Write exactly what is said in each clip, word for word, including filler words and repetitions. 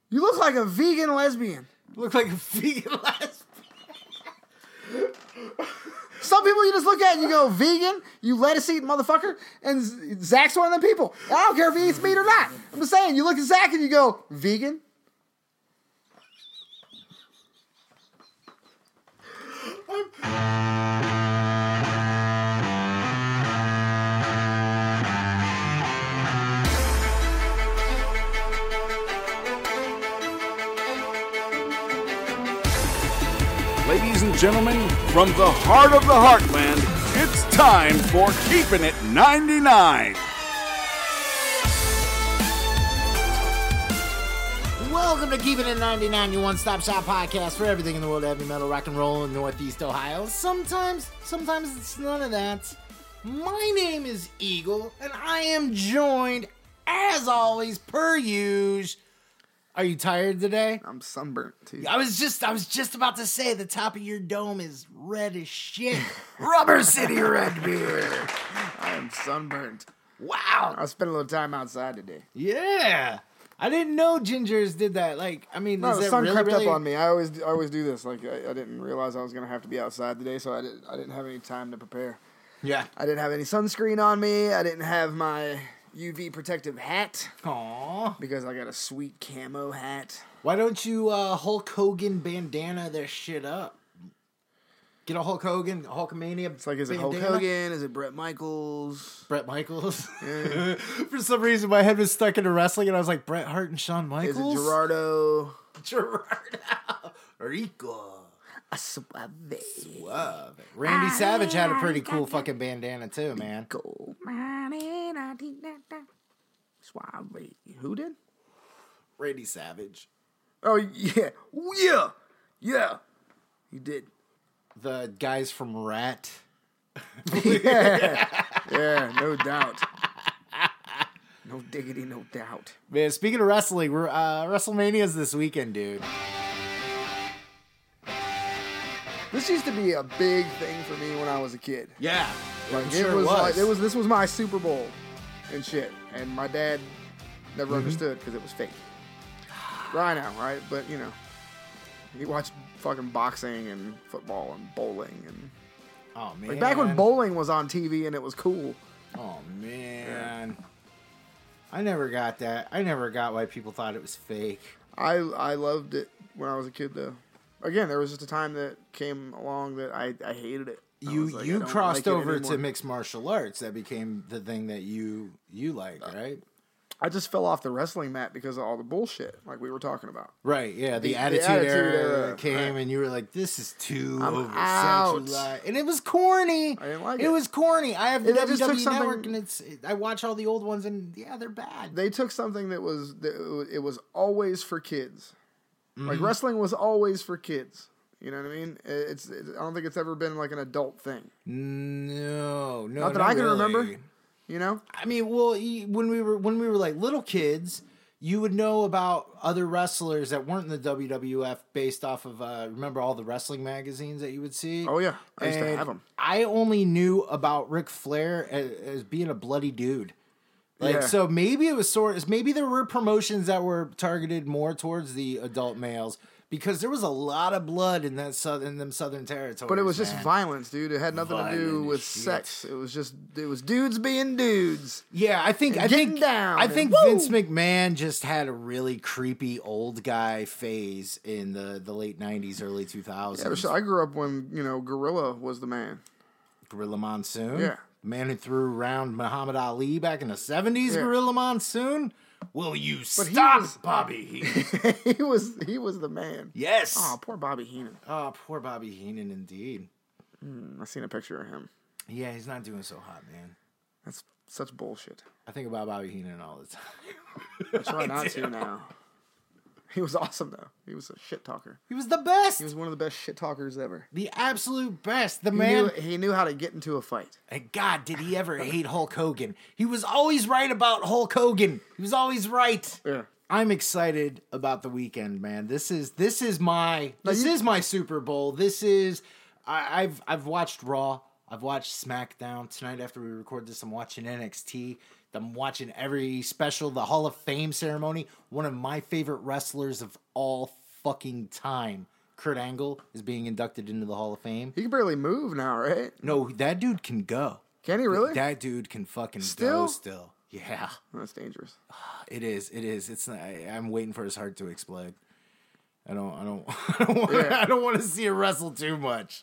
You look like a vegan lesbian. You look like a vegan lesbian. Some people you just look at and you go, vegan, you lettuce-eating motherfucker, and Zach's one of them people. I don't care if he eats meat or not. I'm just saying, you look at Zach and you go, vegan? Ladies and gentlemen, from the heart of the heartland, it's time for Keeping It ninety-nine. Welcome to Keeping It ninety-nine, your one-stop shop podcast for everything in the world of heavy metal, rock and roll in Northeast Ohio. Sometimes, sometimes it's none of that. My name is Eagle, and I am joined, as always, per usual. Are you tired today? I'm sunburnt, too. I was just I was just about to say the top of your dome is red as shit. Rubber City Red Beer. I am sunburnt. Wow. I spent a little time outside today. Yeah. I didn't know gingers did that. Like, I mean, No, is the that sun really, crept really... up on me. I always, I always do this. Like, I, I didn't realize I was gonna have to be outside today, so I didn't, I didn't have any time to prepare. Yeah. I didn't have any sunscreen on me. I didn't have my U V protective hat. Aww. Because I got a sweet camo hat. Why don't you uh, Hulk Hogan bandana their shit up? Get a Hulk Hogan, Hulkamania. It's like, is it bandana? Hulk Hogan? Is it Bret Michaels? Bret Michaels? Yeah. For some reason, my head was stuck into wrestling, and I was like, Bret Hart and Shawn Michaels? Is it Gerardo? Gerardo. Rico. Suave. Suave. Randy Savage had a pretty cool fucking bandana, too, man. Suave. Who did? Randy Savage. Oh, yeah. Yeah. Yeah. He did. The guys from Rat. Yeah. Yeah, no doubt. No diggity, no doubt. Man, speaking of wrestling, we're uh, WrestleMania's this weekend, dude. This used to be a big thing for me when I was a kid. Yeah. Like I'm it sure was, it was. like it was this was my Super Bowl and shit. And my dad never Mm-hmm. understood because it was fake. Right now, right? But you know, he watched fucking boxing and football and bowling and Oh man. like back when bowling was on T V and it was cool. Oh man. I never got that. I never got why people thought it was fake. I I loved it when I was a kid though. Again, there was just a time that came along that I, I hated it. I You was like, I you don't crossed like it over anymore. to mixed martial arts. That became the thing that you you like, right? I just fell off the wrestling mat because of all the bullshit like we were talking about. Right, yeah. The, The- the attitude, Attitude era, Era, came, right. and you were like, "This is too I'm over out. sexualized," and it was corny. I didn't like it. it. was corny. I have the It- it just took W W E something- Network, and it's. I watch all the old ones, and yeah, they're bad. They took something that was that it was- it was always for kids. Mm-hmm. Like wrestling was always for kids. You know what I mean? It's, it's I don't think it's ever been like an adult thing. No, no, Not that I can really. remember. You know? I mean, well, y- when we were when we were like little kids, you would know about other wrestlers that weren't in the W W F based off of uh, remember all the wrestling magazines that you would see. Oh yeah, I used to And have them. I only knew about Ric Flair as, as being a bloody dude. Like Yeah. so, maybe it was sort of maybe there were promotions that were targeted more towards the adult males because there was a lot of blood in that southern them southern territories. But it was just man. violence, dude. It had nothing to do Violent with as shit. sex. It was just it was dudes being dudes. Yeah, I think And I getting think down I and think woo! Vince McMahon just had a really creepy old guy phase in the, the late nineties, early two thousands. Yeah, but shit, I grew up when you know Gorilla was the man. Gorilla Monsoon, Yeah. the man who threw around Muhammad Ali back in the seventies. Yeah. Gorilla Monsoon, will you he stop, was- Bobby Heenan? he was he was the man. Yes. Oh, poor Bobby Heenan. Oh, poor Bobby Heenan, indeed. I seen a picture of him. Yeah, he's not doing so hot, man. That's such bullshit. I think about Bobby Heenan all the time. I try not to now. He was awesome though. He was a shit talker. He was the best. He was one of the best shit talkers ever. the absolute best. The He man. knew, he knew how to get into a fight. And God, did he ever hate Hulk Hogan? He was always right about Hulk Hogan. He was always right. Yeah. I'm excited about the weekend, man. This is this is my this you- is my Super Bowl. This is I, I've I've watched Raw. I've watched SmackDown tonight. After we record this, I'm watching N X T. I'm watching every special, the Hall of Fame ceremony. One of my favorite wrestlers of all fucking time, Kurt Angle, is being inducted into the Hall of Fame. He can barely move now, right? No, that dude can go. Can he really? That dude can fucking Still? go still. Yeah. That's dangerous. It is. It is. It's not, I, I'm waiting for his heart to explode. I don't I don't I don't want, Yeah. I don't want to see it wrestle too much.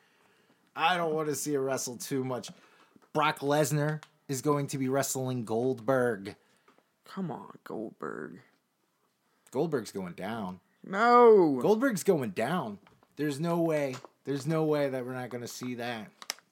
I don't want to see it wrestle too much. Brock Lesnar is going to be wrestling Goldberg. Come on, Goldberg. Goldberg's going down. No. Goldberg's going down. There's no way. There's no way that we're not going to see that.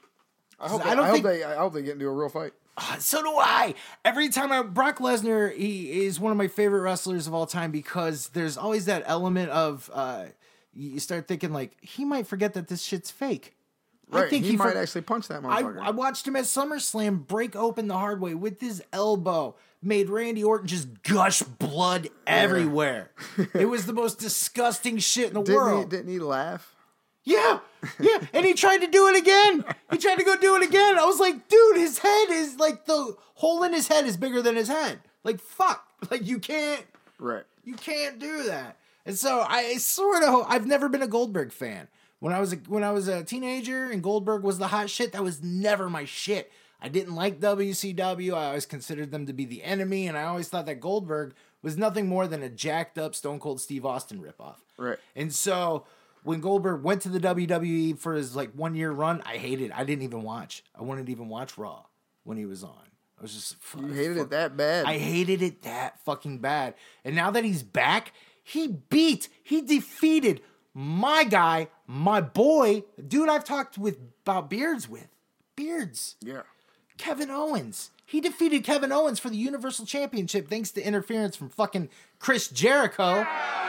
I hope, I I, don't I, think- hope they, I hope they get into a real fight. Uh, so do I. Every time I Brock Lesnar, he is one of my favorite wrestlers of all time because there's always that element of uh, you start thinking like he might forget that this shit's fake. Right. I think he, he, might for- actually punch that I, motherfucker. I watched him at SummerSlam break open the hard way with his elbow, made Randy Orton just gush blood everywhere. It was the most disgusting shit in the didn't, world. he, didn't he laugh? Yeah, yeah, and he tried to do it again. He tried to go do it again. I was like, dude, his head is like the hole in his head is bigger than his head. Like, fuck, like you can't, Right. you can't do that. And so I sort of, I've never been a Goldberg fan. When I was a, when I was a teenager and Goldberg was the hot shit, that was never my shit. I didn't like W C W. I always considered them to be the enemy, and I always thought that Goldberg was nothing more than a jacked up Stone Cold Steve Austin ripoff. Right. And so when Goldberg went to the W W E for his like one year run, I hated it. I didn't even watch. I wouldn't even watch Raw when he was on. I was just You hated it that bad. I hated it that fucking bad. And now that he's back, he beat, he defeated my guy, my boy, dude I've talked with about beards with. Beards. yeah. Kevin Owens. He defeated Kevin Owens for the Universal Championship thanks to interference from fucking Chris Jericho.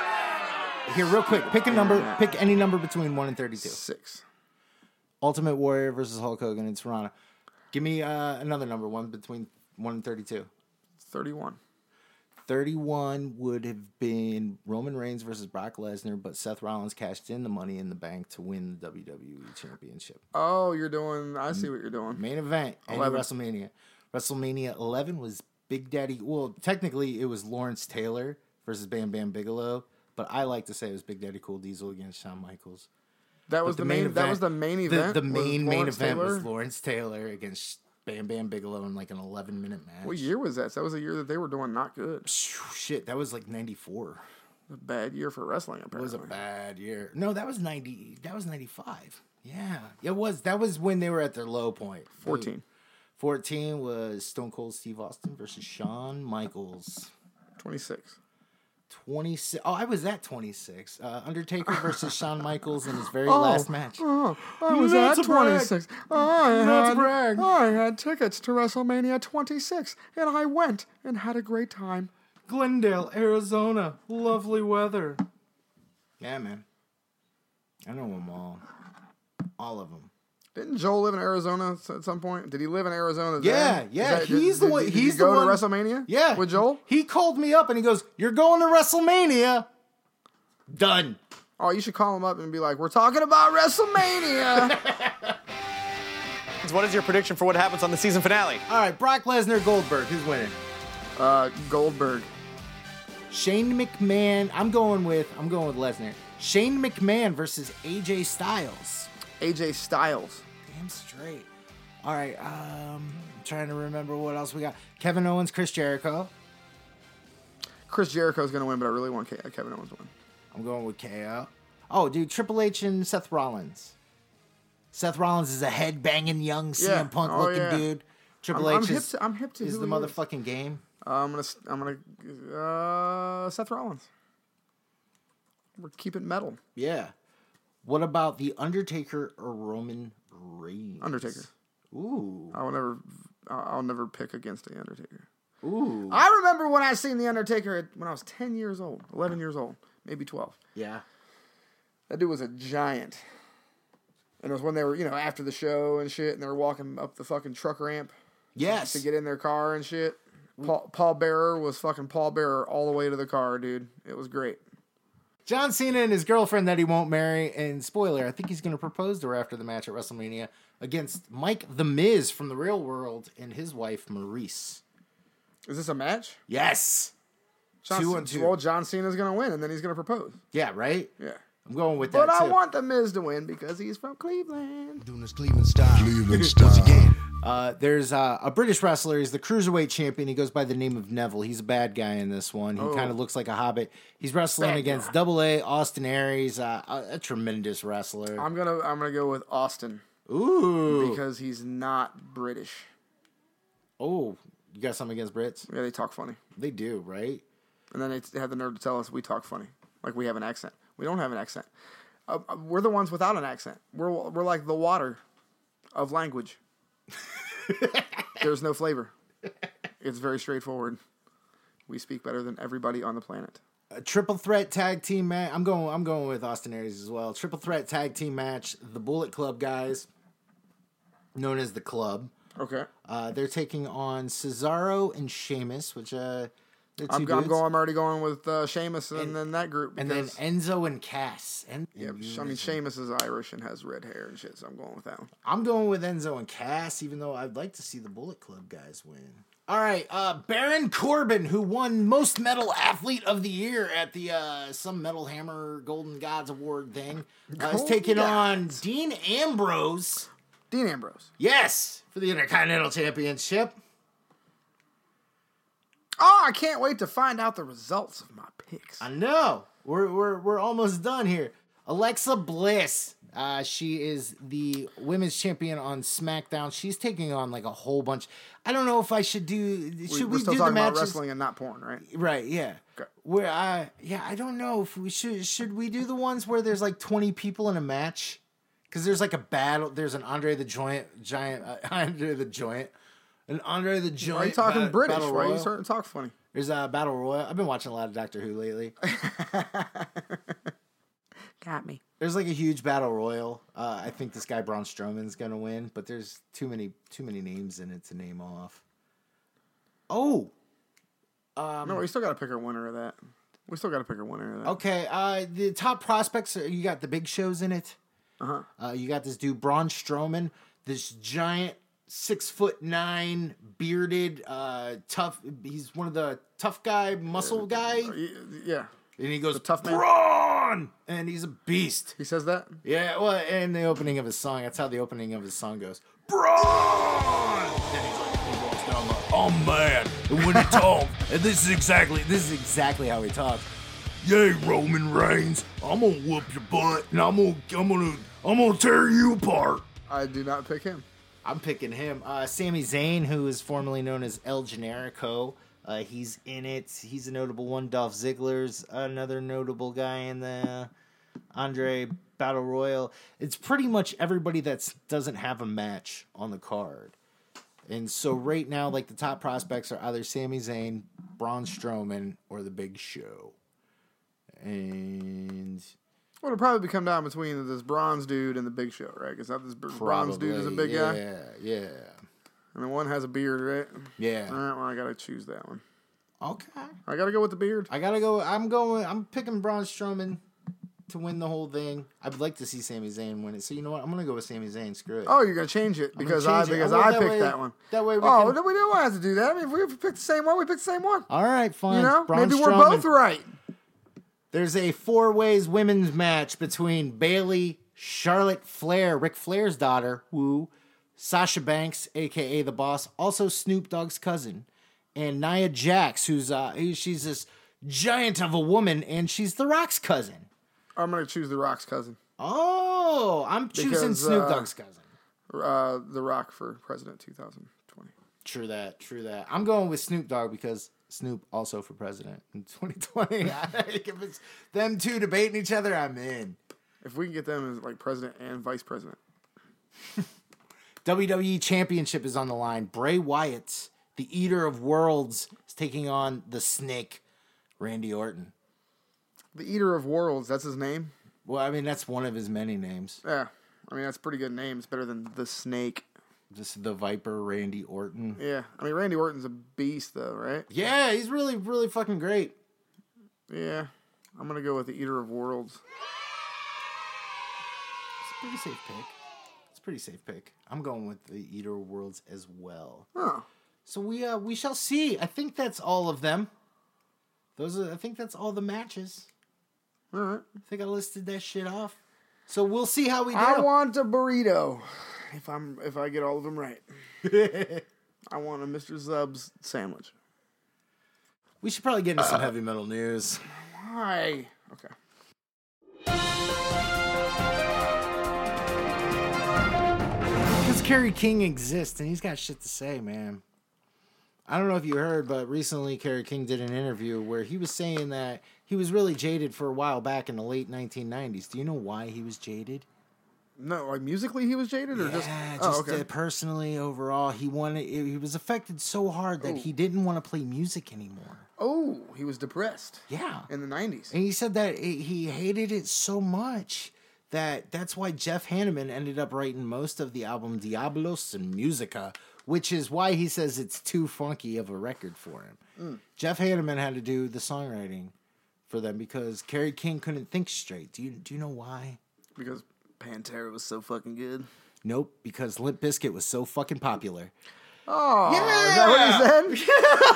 Here, real quick, pick a number. Pick any number between one and thirty-two. Six. Ultimate Warrior versus Hulk Hogan in Toronto. Give me uh, another number, one between one and thirty-two. Thirty-one. thirty-one would have been Roman Reigns versus Brock Lesnar, but Seth Rollins cashed in the Money in the Bank to win the W W E Championship. Oh, you're doing. I see what you're doing. Main event and eleven. WrestleMania. WrestleMania eleven was Big Daddy. Well, technically it was Lawrence Taylor versus Bam Bam Bigelow, but I like to say it was Big Daddy Cool Diesel against Shawn Michaels. That was But the main. That was the main the- event. The, was main main Lawrence event Taylor? was Lawrence Taylor against Bam Bam Bigelow in like an eleven minute match. What year was that? That was a year that they were doing not good. Shit, that was like ninety-four. A bad year for wrestling. It Apparently. was a bad year. No, that was ninety. That was ninety-five. Yeah, it was. That was when they were at their low point. Fourteen. fourteen was Stone Cold Steve Austin versus Shawn Michaels. Twenty-six. twenty-six. Oh, I was at twenty-six. Uh, Undertaker versus Shawn Michaels in his very last match. Oh, I was Not at to brag. twenty-six. I Not to had, brag. I had tickets to WrestleMania twenty-six, and I went and had a great time. Glendale, Arizona. Lovely weather. Yeah, man. I know them all. All of them. Didn't Joel live in Arizona at some point? Did he live in Arizona? Yeah, then? yeah, Is that- he's did, the one- Did, did he's you the go one- to WrestleMania? Yeah. with Joel. He called me up and he goes, "You're going to WrestleMania." Done. Oh, you should call him up and be like, "We're talking about WrestleMania." What is your prediction for what happens on the season finale? All right, Brock Lesnar, Goldberg. Who's winning? uh, Goldberg. Shane McMahon. I'm going with I'm going with Lesnar. Shane McMahon versus A J Styles. A J Styles. Damn straight. All right. Um, I'm trying to remember what else we got. Kevin Owens, Chris Jericho. Chris Jericho's gonna win, but I really want Ke- Kevin Owens to win. I'm going with K O. Oh, dude, Triple H and Seth Rollins. Seth Rollins is a head banging young C M Yeah. Punk Oh, looking yeah. dude. Triple I'm- I'm H hip is, to- I'm hip to is who the he is. motherfucking game. Uh, I'm gonna. I'm gonna. Uh, Seth Rollins. We're keeping metal. Yeah. What about the Undertaker or Roman Reigns? Undertaker. Ooh. I will never. I'll never pick against the Undertaker. Ooh. I remember when I seen the Undertaker at- when I was ten years old, eleven years old, maybe twelve. Yeah. That dude was a giant. And it was when they were, you know, after the show and shit, and they were walking up the fucking truck ramp Yes. to get in their car and shit. Paul, Paul Bearer was fucking Paul Bearer all the way to the car, dude. It was great. John Cena and his girlfriend that he won't marry, and spoiler, I think he's going to propose to her after the match at WrestleMania against Mike The Miz from the real world and his wife, Maurice. Is this a match? Yes. John, two on two. Well, John Cena's going to win, and then he's going to propose. Yeah, right? Yeah. I'm going with But that, I too. want The Miz to win because he's from Cleveland. Doing this Cleveland style. Cleveland style. Once again. Uh, there's uh, a British wrestler. He's the cruiserweight champion. He goes by the name of Neville. He's a bad guy in this one. He Oh. kind of looks like a hobbit. He's wrestling Bad against guy. Double A Austin Aries, uh, a, a tremendous wrestler. I'm gonna I'm gonna go with Austin Ooh. because he's not British. Oh, you got something against Brits? Yeah, they talk funny, They do, right? and then they have the nerve to tell us we talk funny, like we have an accent. We don't have an accent. Uh, uh, we're the ones without an accent. We're we're like the water of language. There's no flavor. It's very straightforward. We speak better than everybody on the planet. A triple threat tag team match. I'm going. I'm going with Austin Aries as well. Triple threat tag team match. The Bullet Club guys, known as the Club. Okay. Uh, they're taking on Cesaro and Sheamus, which uh, they're two I'm, I'm dudes. going. I'm already going with uh, Sheamus and, And- then that group. And then because- Enzo and Cass. And yeah, I mean Sheamus is Irish and has red hair and shit, so I'm going with that one. I'm going with Enzo and Cass, even though I'd like to see the Bullet Club guys win. All right, uh, Baron Corbin, who won Most Metal Athlete of the Year at the uh, some Metal Hammer Golden Gods Award thing, uh, is Golden taking Gods. on Dean Ambrose. Dean Ambrose. Yes, for the Intercontinental Championship. Oh, I can't wait to find out the results of my picks. I know. We're we're we're almost done here. Alexa Bliss. Uh, she is the women's champion on SmackDown. She's taking on like a whole bunch. I don't know if I should do. We- Should we're we still do the talking about matches? wrestling and not porn, right? Right. Yeah. Okay. Where I yeah I don't know if we should should we do the ones where there's like twenty people in a match because there's like a battle. There's an Andre the Giant giant uh, Andre the Giant. An Andre the Giant. Why are you talking ba- British? Battle Why are you Royal. starting to talk funny? There's a battle royal. I've been watching a lot of Doctor Who lately. Got me. There's like a huge battle royal. Uh, I think this guy Braun Strowman's gonna win, but there's too many too many names in it to name off. Oh, no, we still got to pick our winner of that. We still got to pick our winner of that. okay. Uh, the top prospects. Are, you got the big shows in it. Uh-huh. Uh, you got this dude Braun Strowman, this giant six foot nine bearded, uh, tough. He's one of the tough guy muscle guy, Y- Yeah. and he goes tough man? Braun, and he's a beast. He says that? Yeah, well, and the opening of his song, that's how the opening of his song goes. Braun! And he's like, he walks down the, I'm mad. And when he talks, and this is exactly, this is exactly how he talks. Yay, Roman Reigns, I'm gonna whoop your butt, and I'm gonna, I'm gonna, I'm gonna tear you apart. I do not pick him. I'm picking him. Uh, Sami Zayn, who is formerly known as El Generico, uh, he's in it. He's a notable one. Dolph Ziggler's another notable guy in the Andre Battle Royal. It's pretty much everybody that doesn't have a match on the card. And so right now, like the top prospects are either Sami Zayn, Braun Strowman, or The Big Show. And Well, it'll probably come down between this bronze dude and the Big Show, right? Because that this br- bronze dude is a big yeah, guy, Yeah, yeah, and the one has a beard, right? yeah. All right, well, I gotta choose that one. Okay. I gotta go with the beard. I gotta go. I'm going. I'm picking Braun Strowman to win the whole thing. I'd like to see Sami Zayn win it. So you know what? I'm gonna go with Sami Zayn. Screw it. Oh, you're gonna change it gonna because change I it. because Oh, well, I that picked way- that one. that way we oh, can- we don't have to do that. I mean, if we picked the same one, we picked the same one. All right, fine. You know, Braun maybe we're Strowman. both right. There's a four ways women's match between Bayley, Charlotte Flair, Ric Flair's daughter, woo, Sasha Banks, aka the Boss, also Snoop Dogg's cousin, and Nia Jax, who's uh, who- she's this giant of a woman, and she's The Rock's cousin. I'm gonna choose the Rock's cousin, Oh, I'm choosing Because, Snoop uh, Dogg's cousin. uh, the Rock for president twenty twenty. True that, true that. I'm going with Snoop Dogg because Snoop also for president in twenty twenty. If it's them two debating each other, I'm in. If we can get them as like president and vice president, W W E Championship is on the line. Bray Wyatt, the Eater of Worlds, is taking on the Snake, Randy Orton. the Eater of Worlds, that's his name. Well, I mean, that's one of his many names. Yeah, I mean that's a pretty good name. It's better than the Snake. Just the Viper, Randy Orton. Yeah, I mean Randy Orton's a beast though, right? Yeah, he's really, really fucking great. Yeah, I'm gonna go with the Eater of Worlds. It's a pretty safe pick. It's a pretty safe pick. I'm going with the Eater of Worlds as well. Huh. So we uh we shall see. I think that's all of them. Those are I think that's all the matches. All right. I think I listed that shit off. So we'll see how we do. I want a burrito. If I'm if I get all of them right. I want a Mister Zub's sandwich. We should probably get into some heavy metal news. Why? Okay. Because Kerry King exists and he's got shit to say, man. I don't know if you heard, but recently Kerry King did an interview where he was saying that he was really jaded for a while back in the late nineteen nineties. Do you know why he was jaded? No, like musically he was jaded, or just Yeah, oh, just okay. uh, personally, overall, he wanted. He was affected so hard that he didn't want to play music anymore. Oh, he was depressed. Yeah, In the nineties. and he said that it, he hated it so much that that's why Jeff Hanneman ended up writing most of the album Diablos and Musica, which is why he says it's too funky of a record for him. Mm. Jeff Hanneman had to do the songwriting for them because Kerry King couldn't think straight. Do you do you know why? Because Pantera was so fucking good. Nope, because Limp Bizkit was so fucking popular. Oh, is that what he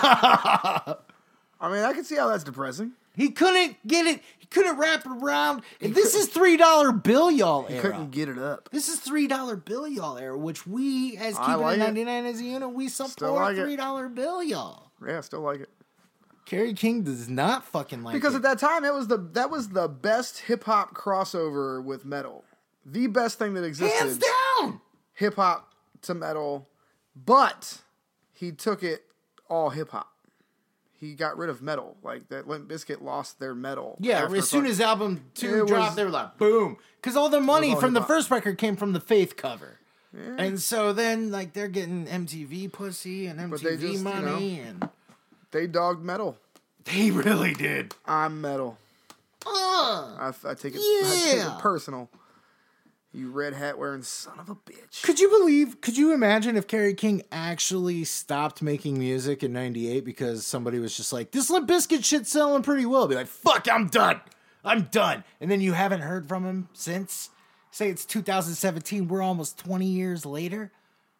said? I mean, I can see how that's depressing. He couldn't get it. He couldn't wrap it around. And this is three dollar bill, y'all. He era. couldn't get it up. This is three dollar bill, y'all. Era, which we, as I Keeping like It it. ninety-nine as a unit, we Still support like it. three dollar bill, y'all. Yeah, still like it. Kerry King does not fucking like Because it. at that time, it was the that was the best hip hop crossover with metal. The best thing that existed. Hands down. Hip hop to metal, but he took it all hip hop. He got rid of metal. Like that Limp Bizkit lost their metal. Yeah, after as soon fuck- as album two It dropped, was- they were like, boom. Because all their money all from the hip-hop. first record came from the Faith cover. And so then, like, they're getting M T V pussy and M T V they just, you money. and they dogged metal. They really did. I'm metal. Uh, I, I take it. I take Yeah. it personal. You red hat wearing son of a bitch. Could you believe, could you imagine if Kerry King actually stopped making music in ninety-eight because somebody was just like, this Limp Bizkit shit's selling pretty well? Be like, fuck, I'm done. I'm done. And then you haven't heard from him since? Say it's two thousand seventeen, we're almost twenty years later.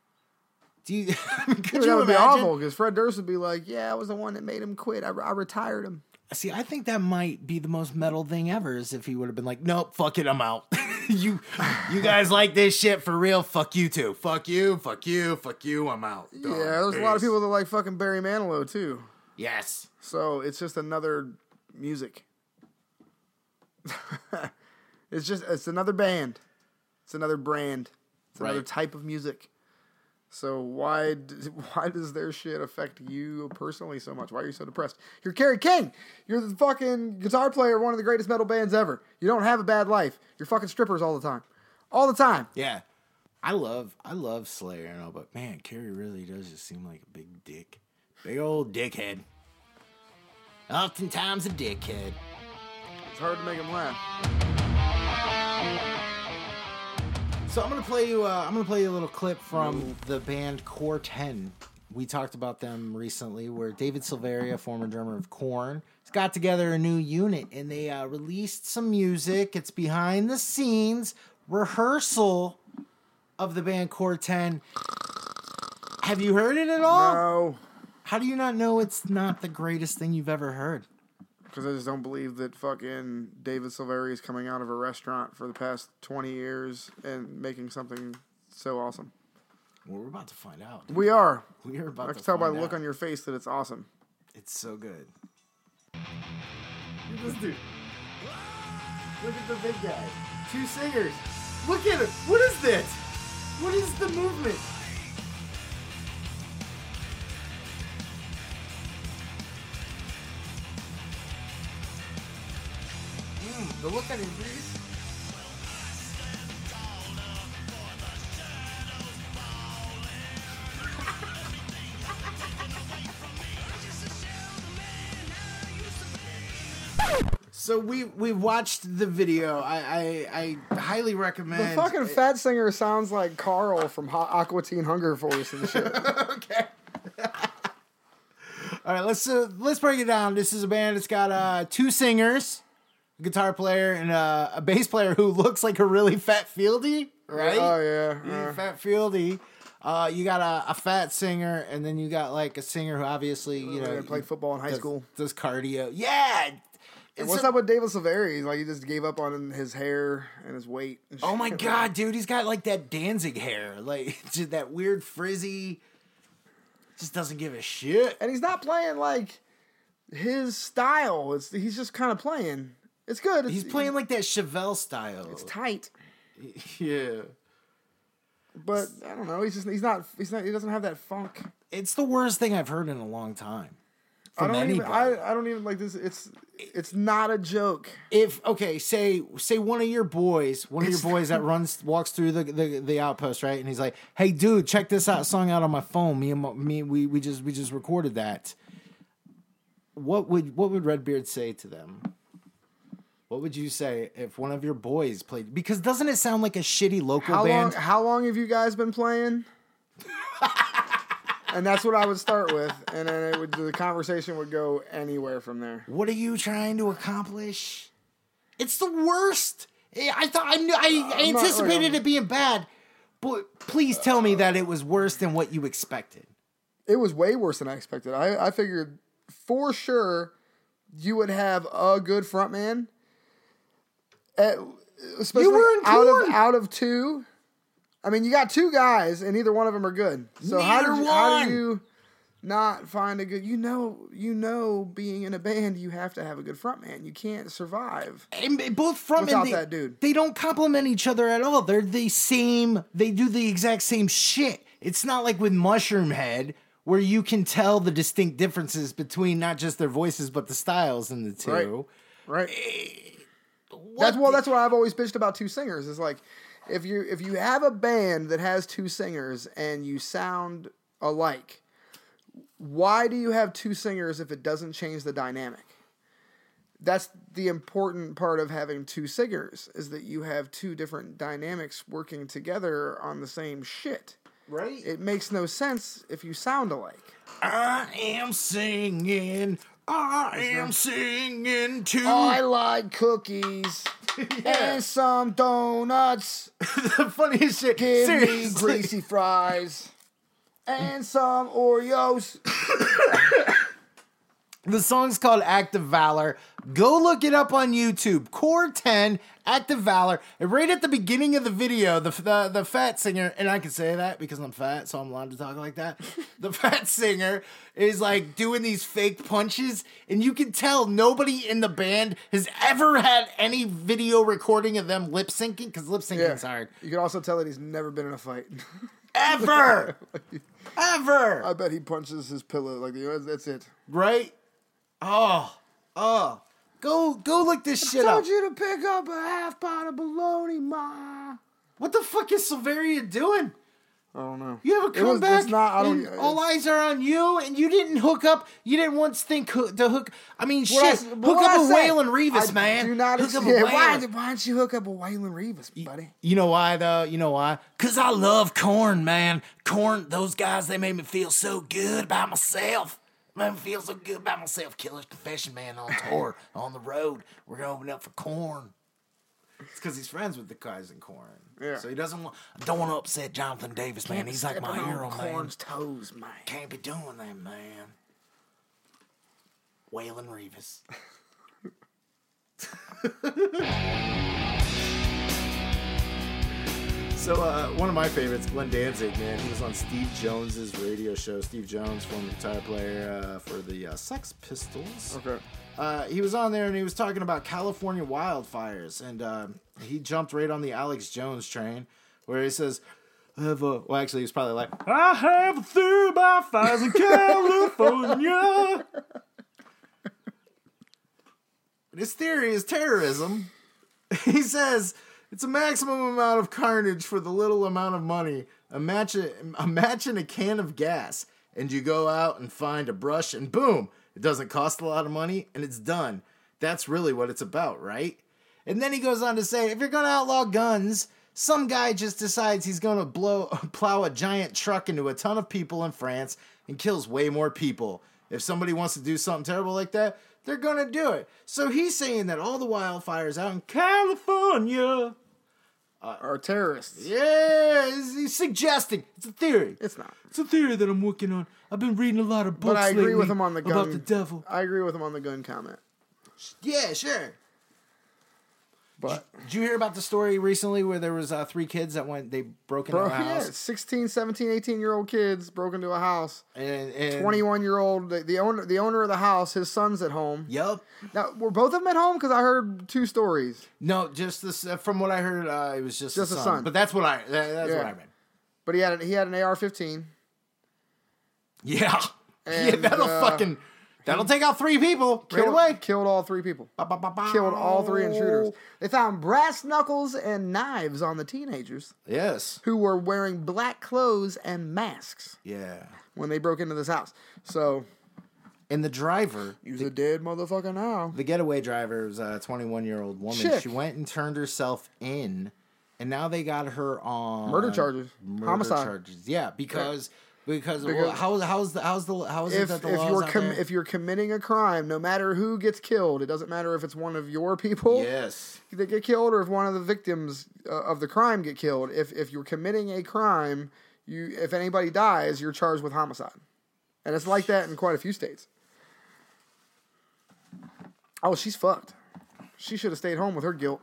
Do you, could That you would be imagine? awful because Fred Durst would be like, "Yeah, I was the one that made him quit. I, I retired him." See, I think that might be the most metal thing ever is if he would have been like, nope, fuck it, I'm out. you you guys like this shit for real? Fuck you too. Fuck you, fuck you, fuck you, I'm out. Yeah, there's a lot of people that like fucking Barry Manilow too. Yes. So it's just another music. It's just it's another band. It's another brand. It's another Right. type of music. So why d- why does their shit affect you personally so much? Why are you so depressed? You're Kerry King. You're the fucking guitar player of one of the greatest metal bands ever. You don't have a bad life. You're fucking strippers all the time. All the time. Yeah. I love I love Slayer and all, but man, Kerry really does just seem like a big dick. Big old dickhead. Oftentimes a dickhead. It's hard to make him laugh. So I'm gonna play you. Uh, I'm gonna play you a little clip from the band Core ten. We talked about them recently, where David Silveria, former drummer of Korn, has got together a new unit, and they uh, released some music. It's behind the scenes rehearsal of the band Core ten. Have you heard it at all? No. How do you not know it's not the greatest thing you've ever heard? Because I just don't believe that fucking David Silveria is coming out of a restaurant for the past twenty years and making something so awesome. Well, we're about to find out. We are. We are about I to can tell by find the look out. on your face that it's awesome. It's so good. Look at this dude. Look at the big guy. Two singers. Look at him. What is this? What is the movement? Mm, the look on his face. So we we watched the video. I I, I highly The recommend. fucking fat singer sounds like Carl from Ho- Aqua Teen Hunger Force and shit. Okay. All right, let's uh, let's break it down. This is a band that's got uh, two singers, a guitar player, and uh, a bass player who looks like a really fat Fieldy, right? Oh, yeah. He's uh, a fat Fieldy. Uh, you got a, a fat singer, and then you got like a singer who obviously you know Yeah, played football in high does, school. does cardio. Yeah. And It's what's a- up with David Silveri? Like he just gave up on his hair and his weight. and Oh my shit. god, dude, he's got like that Danzig hair, like just that weird frizzy. Just doesn't give a shit. And he's not playing like his style. It's he's just kind of playing. It's good. It's, He's playing like that Chevelle style. It's tight, Yeah. but I don't know. He's just he's not he's not he doesn't have that funk. It's the worst thing I've heard in a long time. I From don't even anybody. I, I don't even like this. It's it's not a joke. If okay, say say one of your boys, one of your It's- boys that runs walks through the, the the outpost, right? And he's like, "Hey, dude, check this out song out on my phone. Me and my, me we we just we just recorded that." What would what would Redbeard say to them? What would you say if one of your boys played? Because doesn't it sound like a shitty local How long band? how long have you guys been playing? And that's what I would start with, and then it would the conversation would go anywhere from there. What are you trying to accomplish? It's the worst. I thought I knew I I'm not- anticipated like, it being bad, but please tell me that it was worse than what you expected. It was way worse than I expected. I, I figured for sure you would have a good front man. At, especially You were in out Korn. of out of two. I mean, you got two guys, and neither one of them are good. So how Neither did you, how one. do you not find a good? You know, you know, being in a band, you have to have a good front man. You can't survive. And both frontmen, Without they, that dude. they don't complement each other at all. They're the same. They do the exact same shit. It's not like with Mushroom Head, where you can tell the distinct differences between not just their voices but the styles in the two. Right. Right. What That's well. the- That's what I've always bitched about two singers. Is like, if you if you have a band that has two singers and you sound alike, why do you have two singers if it doesn't change the dynamic? That's the important part of having two singers, is that you have two different dynamics working together on the same shit. right? It makes no sense if you sound alike. I am singing. I am singing too. I like cookies and some donuts. The funniest shit. Give me Seriously. greasy fries and some Oreos. The song's called Act of Valor. Go look it up on YouTube. Core ten, Act of Valor. And right at the beginning of the video, the, the the fat singer, and I can say that because I'm fat, so I'm allowed to talk like that. The fat singer is like doing these fake punches, and you can tell nobody in the band has ever had any video recording of them lip syncing, because lip syncing's hard. You can also tell that he's never been in a fight. Ever! Ever! I bet he punches his pillow like you know, that's it. Right? Oh, oh. Go go look this shit up. Told you to pick up a half pound of bologna, ma. What the fuck is Silveria doing? I don't know. You have a It was- comeback, it's not- I don't- and all eyes are on you, and you didn't hook up. You didn't once think hoo- to hook. I mean, What I- shit. what hook I up with say? Waylon Revis, I man. Do not hook up yeah, with why, Waylon. why don't you hook up with Waylon Revis, buddy? You know why though? You know why? Cause I love Korn, man. Korn, those guys, they made me feel so good about myself. Made me feel so good about myself. Killer's Confession, man, on tour, on the road. We're gonna open up for Korn. It's because he's friends with the guys in Korn. Yeah. So he doesn't want. Don't want to upset Jonathan Davis, man. He's like my Stepping on hero, man. Korn's toes, man. Can't be doing that, man. Waylon Revis. So uh, one of my favorites, Glenn Danzig, man. He was on Steve Jones's radio show. Steve Jones, former guitar player uh, for the uh, Sex Pistols. Okay. Uh, he was on there and he was talking about California wildfires, and uh, he jumped right on the Alex Jones train, where he says, I have a, well, actually, he was probably like, I have three by fires in California. His theory is terrorism. He says, it's a maximum amount of carnage for the little amount of money. Imagine, imagine a can of gas, and you go out and find a brush, and boom, it doesn't cost a lot of money, and it's done. That's really what it's about, right? And then he goes on to say, if you're going to outlaw guns, some guy just decides he's going to blow, plow a giant truck into a ton of people in France and kills way more people. If somebody wants to do something terrible like that, they're going to do it. So he's saying that all the wildfires out in California uh, are terrorists. Yeah, he's, he's suggesting. It's a theory. It's not. It's a theory that I'm working on. I've been reading a lot of books But I agree lately with him on the gun. about the devil. I agree with him on the gun comment. Yeah, sure. But Did you hear about the story recently where there was uh, three kids that went, they broke into bro, a yeah, house? sixteen, seventeen, eighteen year old kids broke into a house. And, and twenty-one year old, the, the owner, the owner of the house, his son's at home. Yep. Now, were both of them at home? Because I heard two stories. No, just this. Uh, from what I heard, uh, it was just, Just the the son. son. But that's what I. That, that's Yeah. what I meant. But he had a, he had an A R fifteen. Yeah. yeah, And, that'll uh, fucking. That'll take out three people right Killed, away. killed all three people. Ba, ba, ba, ba. Killed all three intruders. They found brass knuckles and knives on the teenagers Yes. who were wearing black clothes and masks Yeah. when they broke into this house. So, And the driver, he's a dead motherfucker now. the getaway driver, was a twenty-one-year-old woman. Chick. She went and turned herself in, and now they got her on Murder charges. Murder Homicide. charges. Yeah, because because, Because- well, how how's the how's the how is it If, that the if laws you're out com- there? if you're committing a crime, no matter who gets killed, it doesn't matter if it's one of your people Yes. that get killed or if one of the victims uh, of the crime get killed. If if you're committing a crime, you if anybody dies, you're charged with homicide, and it's like that in quite a few states. Oh, she's fucked. She should have stayed home with her guilt.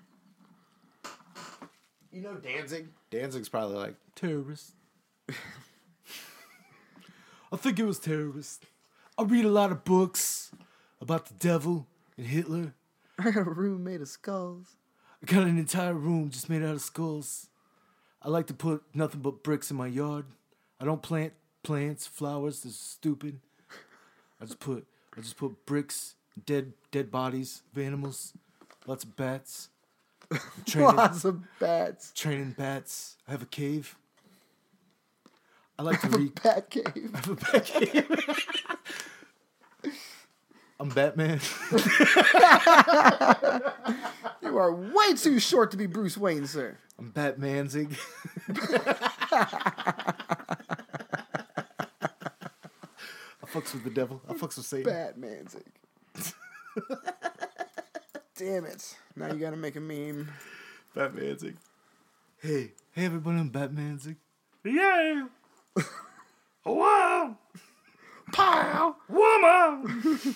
You know Danzig? Danzig's probably like terrorist. I think it was terrorist. I read a lot of books about the devil and Hitler. I got a room made of skulls. I got an entire room just made out of skulls. I like to put nothing but bricks in my yard. I don't plant plants, flowers. This is stupid. I just put I just put bricks, dead dead bodies of animals, lots of bats. Training, Lots of bats. training bats. I have a cave. I like to I have a read. bat cave. I have a bat cave. I'm Batman. You are way too short to be Bruce Wayne, sir. I'm Batmanzig. I fucks with the devil. I fucks with Satan. Batmanzig. Damn it. Now you gotta make a meme. Batmanzig. Hey, hey everybody, I'm Batmanzig. Yeah. Wow. Pow! Woman.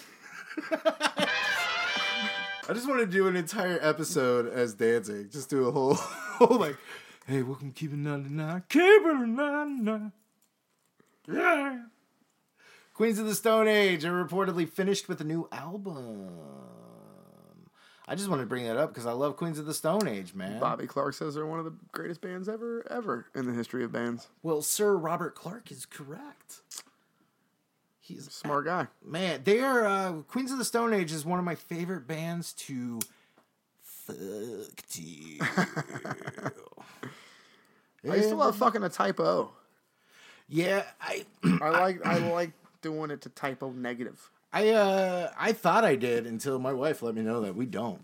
I just want to do an entire episode as Danzig. Just do a whole, whole like, hey, welcome to Keeping ninety-nine. Keeping ninety-nine. Yeah. Queens of the Stone Age are reportedly finished with a new album. I just wanted to bring that up because I love Queens of the Stone Age, man. Bobby Clark says they're one of the greatest bands ever, ever in the history of bands. Well, Sir Robert Clark is correct. He's Smart guy. Man, they are uh, Queens of the Stone Age is one of my favorite bands to fuck to. I used to love fucking a typo. Yeah, I I like I like doing it to typo negative. I uh I thought I did until my wife let me know that we don't.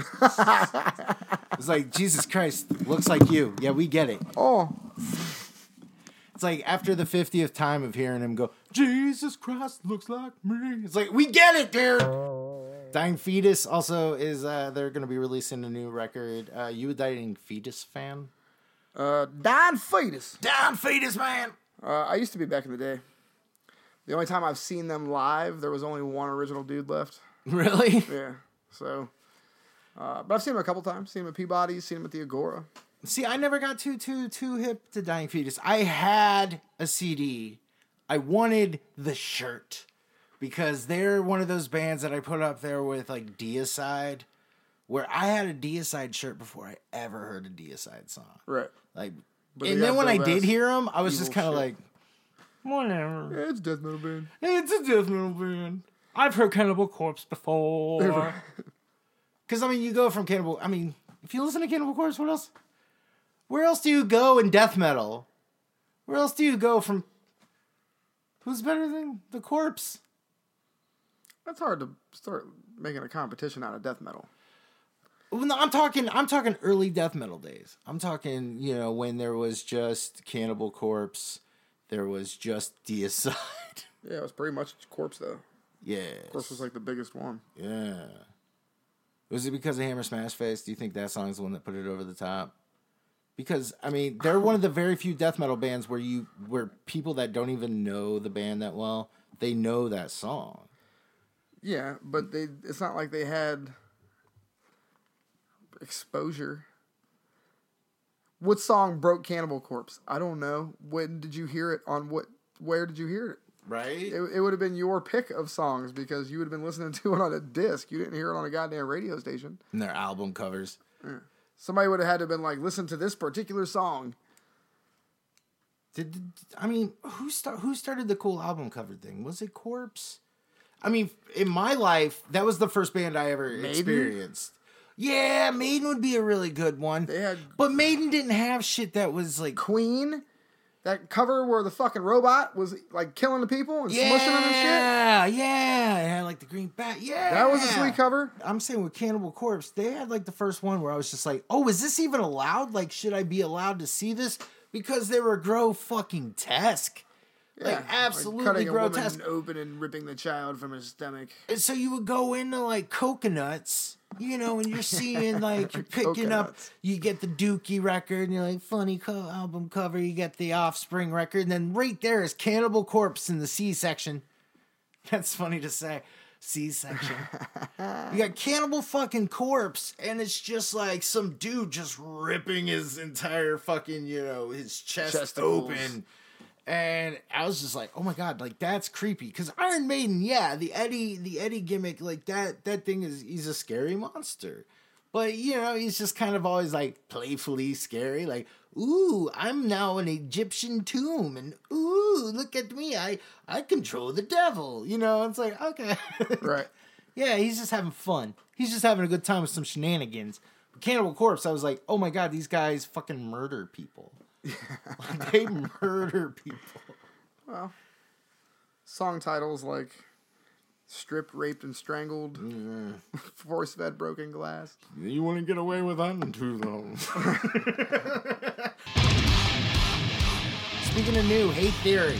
It's like, Jesus Christ, looks like you. Yeah, we get it. Oh, It's like after the fiftieth time of hearing him go, Jesus Christ looks like me. It's like, we get it, dude. Dying Fetus also is, uh, they're going to be releasing a new record. Uh, you a Dying Fetus fan? uh, Don Fetus. Dying Fetus, man. Uh, I used to be back in the day. The only time I've seen them live, there was only one original dude left. Really? Yeah, so. Uh, but I've seen him a couple times. Seen him at Peabody. Seen him at the Agora. See, I never got too, too, too hip to Dying Fetus. I had a C D. I wanted the shirt. Because they're one of those bands that I put up there with, like, Deicide. Where I had a Deicide shirt before I ever heard a Deicide song. Right. Like, But they and then got when I dope did ass hear them, I was evil just kind of shit. like, whatever. Yeah, it's a death metal band. It's a death metal band. I've heard Cannibal Corpse before. Because, I mean, you go from Cannibal... I mean, if you listen to Cannibal Corpse, what else? Where else do you go in death metal? Where else do you go from... Who's better than the Corpse? That's hard to start making a competition out of death metal. Well, no, I'm talking. I'm talking early death metal days. I'm talking, you know, when there was just Cannibal Corpse, there was just Deicide. Yeah, it was pretty much Corpse, though. Yeah. Corpse was like the biggest one. Yeah. Was it because of Hammer Smash Face? Do you think that song's the one that put it over the top? Because I mean, they're one of the very few death metal bands where you where people that don't even know the band that well, they know that song. Yeah, but they it's not like they had exposure. What song broke Cannibal Corpse? I don't know. When did you hear it? On what? Where did you hear it? Right? It, it would have been your pick of songs because you would have been listening to it on a disc. You didn't hear it on a goddamn radio station. And their album covers. Yeah. Somebody would have had to have been like, listen to this particular song. Did, did I mean who start who started the cool album cover thing? Was it Corpse? I mean, in my life, that was the first band I ever Maiden? experienced. Yeah, Maiden would be a really good one. They had But Maiden didn't have shit that was like Queen. That cover where the fucking robot was like killing the people and yeah, smushing them and shit. Yeah, yeah. It had like the green bat. Yeah. That was a sweet cover. I'm saying with Cannibal Corpse, they had like the first one where I was just like, oh, is this even allowed? Like, should I be allowed to see this? Because they were grow fucking tesque. Like, Yeah, absolutely like cutting grotesque. a woman open and ripping the child from his stomach. And so you would go into like coconuts, you know, and you're seeing like you're picking up, Coconuts. you get the Dookie record, and you're like funny co- album cover. You get the Offspring record, and then right there is Cannibal Corpse in the C section. That's funny to say, C section. You got Cannibal fucking Corpse, and it's just like some dude just ripping his entire fucking, you know, his chest Chesticles. open. And I was just like, oh my God, like that's creepy. Because Iron Maiden, yeah, the Eddie, the Eddie gimmick, like that, that thing is, he's a scary monster. But, you know, he's just kind of always like playfully scary. Like, ooh, I'm now an Egyptian tomb. And ooh, look at me. I, I control the devil. You know, it's like, okay. Right. Yeah, he's just having fun. He's just having a good time with some shenanigans. But Cannibal Corpse, I was like, oh my God, these guys fucking murder people. Like, they murder people. Well, song titles like Stripped, Raped, and Strangled, Mm. Force Fed, Broken Glass. You want to get away with that too long. Speaking of new, Hate Theory.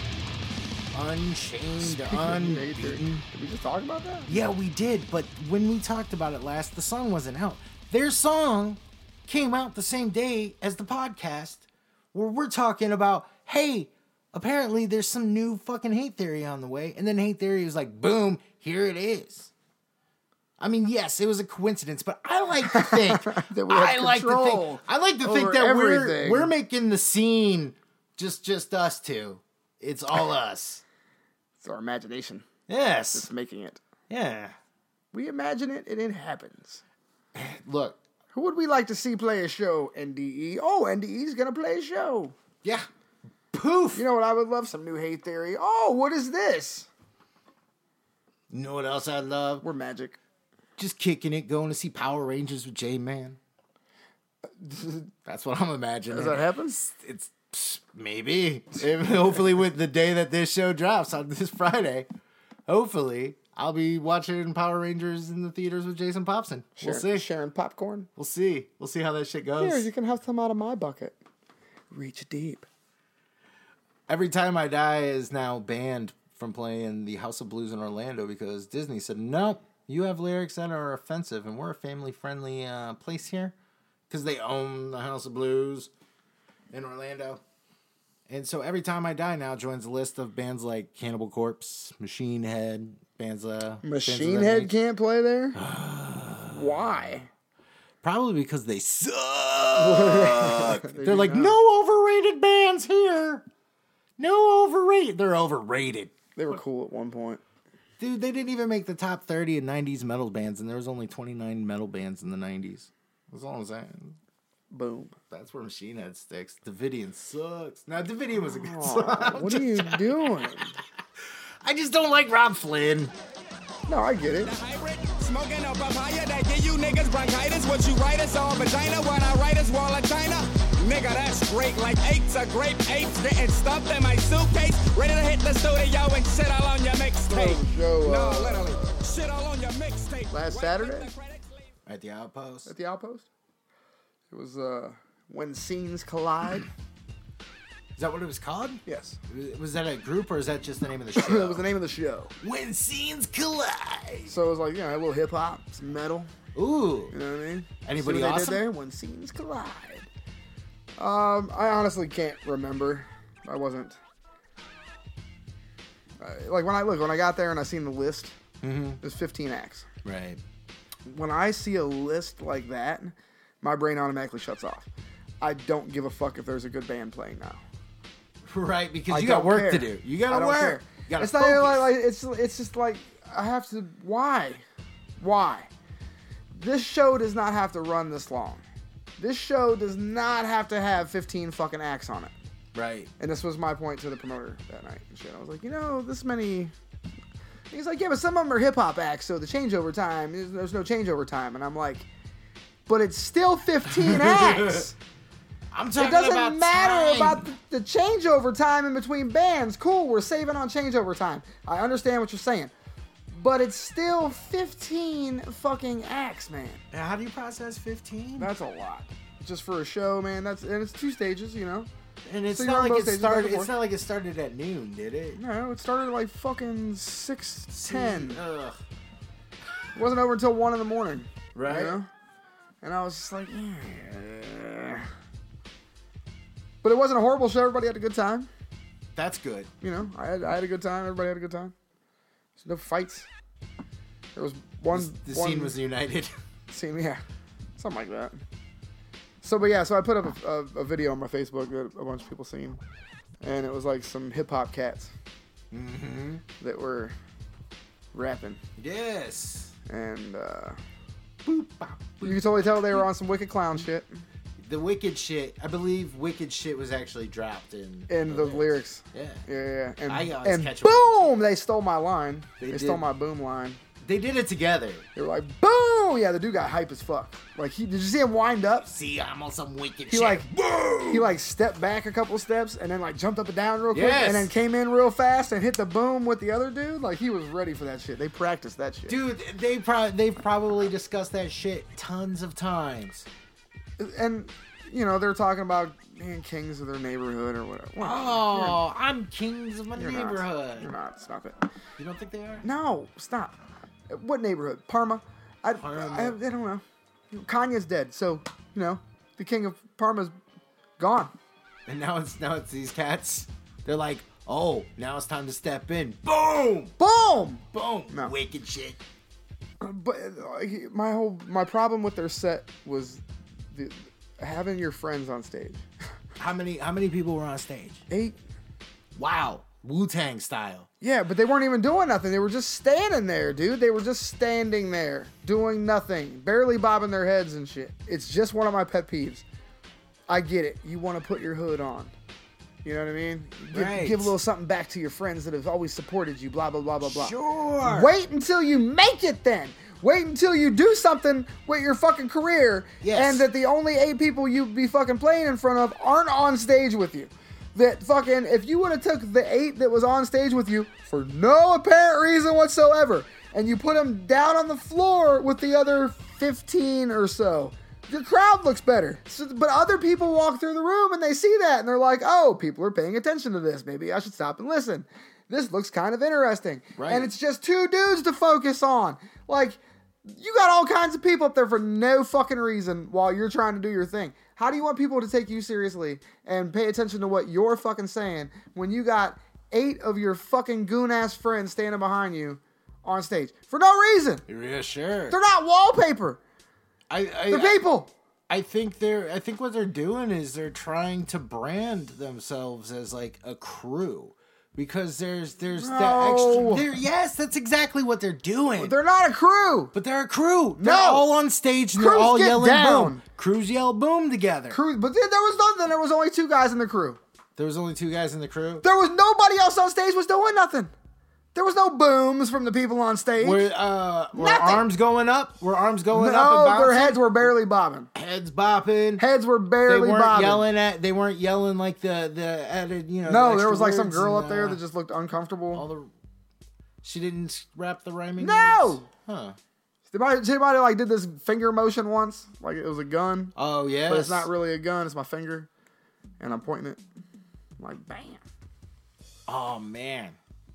Unchained, Hate Theory. Unbeaten. Did we just talk about that? Yeah, we did, but when we talked about it last, the song wasn't out. Their song came out the same day as the podcast, where we're talking about, hey, apparently there's some new fucking Hate Theory on the way, and then Hate Theory was like, boom, here it is. I mean, yes, it was a coincidence, but I like to think That we have I like to control think I like to think over that we're everything. we're making the scene just just us two. It's all us. It's our imagination Yes. that's making it. Yeah. We imagine it and it happens. Look. Who would we like to see play a show? N D E. Oh, N D E's gonna play a show. Yeah. Poof. You know what? I would love some new Hate Theory. Oh, what is this? You know what else I love? We're magic. Just kicking it, going to see Power Rangers with J-Man. That's what I'm imagining. Does that happen? It's psh, maybe. If- hopefully with the day that this show drops on this Friday, hopefully I'll be watching Power Rangers in the theaters with Jason Popson. We'll Sharing, see. sharing popcorn. We'll see. We'll see how that shit goes. Here, you can have some out of my bucket. Reach deep. Every Time I Die is now banned from playing the House of Blues in Orlando because Disney said, nope, you have lyrics that are offensive and we're a family-friendly uh, place here because they own the House of Blues in Orlando. And so Every Time I Die now joins a list of bands like Cannibal Corpse, Machine Head, bands, uh, Machine bands of that Head nature. can't play there? Why? Probably because they suck. They They're do like, not. no overrated bands here. No overrated. They're overrated. They were cool at one point. Dude, they didn't even make the top thirty in nineties metal bands, and there was only twenty-nine metal bands in the nineties. That's all I'm saying. Boom. That's where Machine Head sticks. Davidian sucks. Now, Davidian was a good Aw, song. what are you doing? I just don't like Rob Flynn. No, I get it. Smoking a papaya that give you niggas bronchitis. What you write is all vagina. What I write is wall of China. Nigga, that's great. Like eights of grape apes getting stuffed in my suitcase. Ready to hit the studio and shit all on your mixtape. Oh, show, No, uh, literally. Shit all on your mixtape. Last Right Saturday? with the credits leave. At the Outpost. At the Outpost. It was uh, When Scenes Collide. Is that what it was called? Yes. Was- Was that a group or is that just the name of the That show? was the name of the show. When Scenes Collide. So it was like, you know, a little hip hop, some metal. Ooh. You know what I mean? Anybody See what awesome? they did there? When Scenes Collide. Um, I honestly can't remember. I wasn't. Uh, like when I look, when I got there and I seen the list, Mm-hmm. there's fifteen acts. Right. When I see a list like that, my brain automatically shuts off. I don't give a fuck if there's a good band playing now. Right, because I you got don't work care. to do. You got I to don't work. care. You got to It's focus. not like, like it's it's just like I have to. Why? Why? This show does not have to run this long. This show does not have to have fifteen fucking acts on it. Right. And this was my point to the promoter that night and shit. I was like, you know, this many. He's like, yeah, but some of them are hip hop acts, so the changeover time, there's, there's no changeover time. And I'm like, but it's still fifteen acts. I'm talking It doesn't about matter time. about the, the changeover time in between bands. Cool, we're saving on changeover time. I understand what you're saying. But it's still fifteen fucking acts, man. How do you process fifteen? That's a lot. Just for a show, man. That's and it's two stages, you know. And it's So you're not on like both it stages, back started. and It's forth. not like it started at noon, did it? No, it started at like fucking six ten. Ugh. It wasn't over until one in the morning. Right. You know? And I was just like, yeah. But it wasn't a horrible show. Everybody had a good time. That's good. You know, I had I had a good time. Everybody had a good time. There's no fights. There was one. The one scene was united. scene, yeah, something like that. So, but yeah, so I put up a, a, a video on my Facebook that a bunch of people seen, and it was like some hip hop cats Mm-hmm. that were rapping, Yes. and uh, Boop, bop, you boop. could totally tell they were on some Wicked Clown shit The Wicked shit. I believe Wicked shit was actually dropped in in the lyrics. Yeah. Yeah, yeah, yeah. And, I always and catch 'em. boom, they stole my line. They They, did. stole my boom line. They did it together. They were like, boom! Yeah, the dude got hype as fuck. Like, he did you see him wind up? See, I'm on some wicked He shit. like, he like stepped back a couple steps and then like jumped up and down real quick Yes. and then came in real fast and hit the boom with the other dude. Like, he was ready for that shit. They practiced that shit. Dude, they pro- they've probably discussed that shit tons of times. And you know they're talking about being kings of their neighborhood or whatever. Whatever. Oh, I'm kings of my You're not. neighborhood. You're not. Stop it. You don't think they are? No, stop. What neighborhood? Parma. I, Parma. I, I don't know. Kanye's dead, so you know the king of Parma's gone. And now it's now it's these cats. They're like, oh, now it's time to step in. Boom, Boom. boom, No. wicked shit. But uh, my whole my problem with their set was the, having your friends on stage. How many how many people were on stage? Eight. Wow, Wu-Tang style. Yeah, but they weren't even doing nothing. They were just standing there, dude. They were just standing there, doing nothing, barely bobbing their heads and shit. It's just one of my pet peeves. I get it. You want to put your hood on. You know what I mean? Give, Right. give a little something back to your friends that have always supported you, blah, blah, blah, blah, blah. Sure. Wait until you make it then. Wait until you do something with your fucking career Yes. and that the only eight people you be fucking playing in front of aren't on stage with you. That fucking, if you would have took the eight that was on stage with you for no apparent reason whatsoever and you put them down on the floor with the other fifteen or so, your crowd looks better. So, but other people walk through the room and they see that and they're like, oh, people are paying attention to this. Maybe I should stop and listen. This looks kind of interesting. Right. And it's just two dudes to focus on. Like, you got all kinds of people up there for no fucking reason while you're trying to do your thing. How do you want people to take you seriously and pay attention to what you're fucking saying when you got eight of your fucking goon-ass friends standing behind you on stage for no reason? Yeah, sure. They're not wallpaper. I, I, They're people. I think they're. I think what they're doing is they're trying to brand themselves as like a crew, because there's there's that No. extra. There, yes, that's exactly what they're doing. They're not a crew. but they're a crew. They're No. all on stage and they're Crews all get yelling down. boom. Crews yell boom together. Crew, but there there was nothing. There was only two guys in the crew. There was only two guys in the crew. There was nobody else on stage was doing nothing. There was no booms from the people on stage. Were uh were Nothing. arms going up? Were arms going up and no, bouncing? their heads were barely bobbing. heads bopping. Heads were They barely weren't bobbing. yelling at. They weren't yelling like the the added. You know. the No, there extra was like some words girl and, up there uh, that just looked uncomfortable. all the. She didn't rap the rhyming. No! words? Huh. Anybody, anybody like did this finger motion once, like it was a gun, Oh yeah. but it's not really a gun. It's my finger, and I'm pointing it. I'm like bam. Oh man.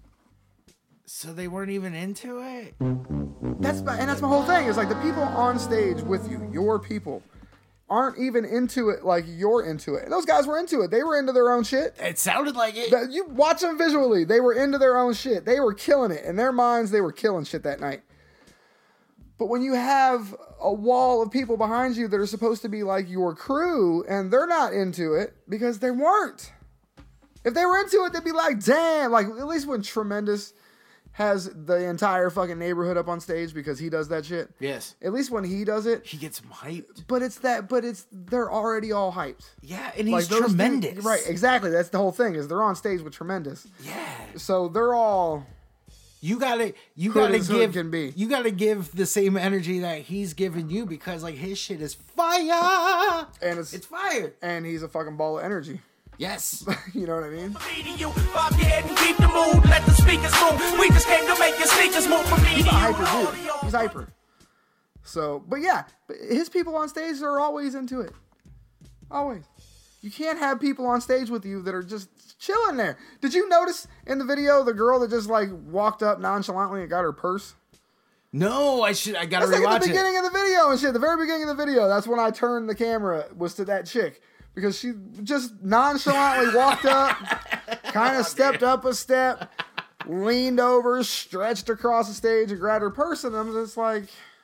So they weren't even into it. That's my, and that's my whole thing. Is like the people on stage with you, your people. aren't even into it like you're into it. And those guys were into it. They were into their own shit. It sounded like it. That- You watch them visually. They were into their own shit. They were killing it. In their minds, they were killing shit that night. But when you have a wall of people behind you that are supposed to be like your crew and they're not into it because they weren't. If they were into it, they'd be like, damn. Like, at least when Tremendous has the entire fucking neighborhood up on stage because he does that shit. Yes. At least when he does it. He gets them hyped. But it's that, but it's, they're already all hyped. Yeah, and he's Like those tremendous. dudes- right, exactly. That's the whole thing is they're on stage with Tremendous. Yeah. So they're all... You gotta, you Hood gotta as hood give, can be. you gotta give the same energy that he's giving you because like his shit is fire, And it's, it's fire. and he's a fucking ball of energy. Yes, You know what I mean? You bob your head and keep the mood. Let the speakers move. We just came to make your sneakers move for me. He's a hyper dude. He's hyper. So, but yeah, but his people on stage are always into it. Always. You can't have people on stage with you that are just chilling there. Did you notice in the video the girl that just like walked up nonchalantly and got her purse? no, I should, I gotta That's like at rewatch the it. beginning of the video and shit. The very beginning of the video. That's when I turned the camera was to that chick because she just nonchalantly walked up, kind of stepped up a step, leaned over, stretched across the stage and grabbed her purse, and I'm just like,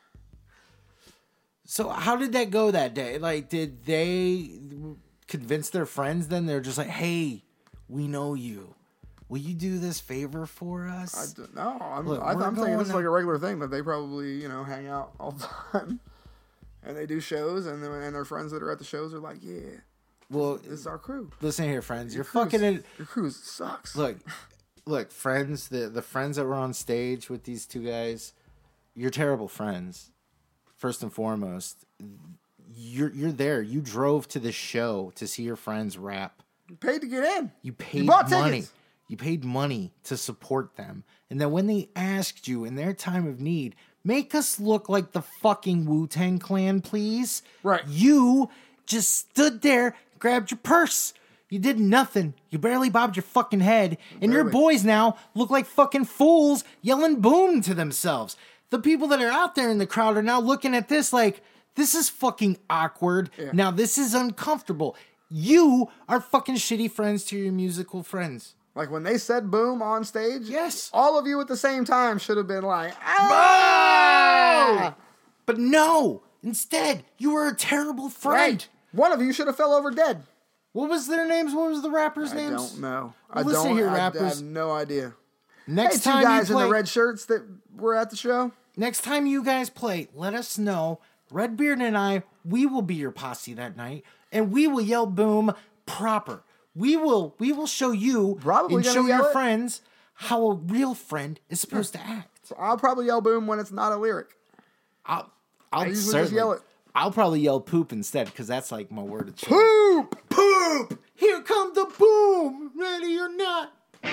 So how did that go that day? Like, did they convince their friends? Then they're just like, hey, we know you. Will you do this favor for I us? don't know. I'm, Look, I, we're I'm thinking this is going like a regular thing that they probably you know hang out all the time, and they do shows, and then and their friends that are at the shows are like, yeah, well, this is our crew. listen here, friends. You're Cruise- fucking in. Your crew sucks. Look, look, friends. The the friends that were on stage with these two guys, you're terrible friends. First and foremost, you're you're there. You drove to the show to see your friends rap. You paid to get in. You paid bought money. tickets. You paid money to support them. And then when they asked you in their time of need, make us look like the fucking Wu-Tang Clan, please. Right. You just stood there, grabbed your purse. You did nothing. You barely bobbed your fucking head. And your Barely. boys now look like fucking fools yelling boom to themselves. The people that are out there in the crowd are now looking at this like, this is fucking awkward. Yeah. Now this is uncomfortable. You are fucking shitty friends to your musical friends. Like when they said boom on stage, Yes. all of you at the same time should have been like, ah! But no, instead, you were a terrible friend. Right. One of you should have fell over dead. What was their names? What was the rappers' I names? don't know. Well, I listen don't. here, I, I rappers. have no idea. Next Hey, two time guys you play, in the red shirts that were at the show. next time you guys play, let us know. Redbeard and I, we will be your posse that night, and we will yell boom proper. We will we will show you Probably and gonna show yell your it. friends how a real friend is supposed to act. So I'll probably yell boom when it's not a lyric. I'll, I'll I usually just certainly- yell it. I'll probably yell poop instead because that's like my word of choice. Poop! Poop! Here come the boom! Ready or not?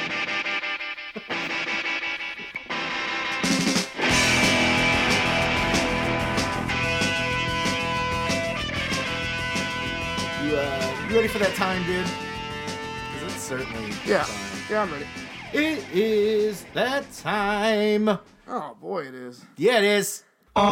You, uh, you ready for that time, dude? 'Cause it's certainly Yeah. time. Yeah, I'm ready. It is that time. Oh, boy, it is. Yeah, it is.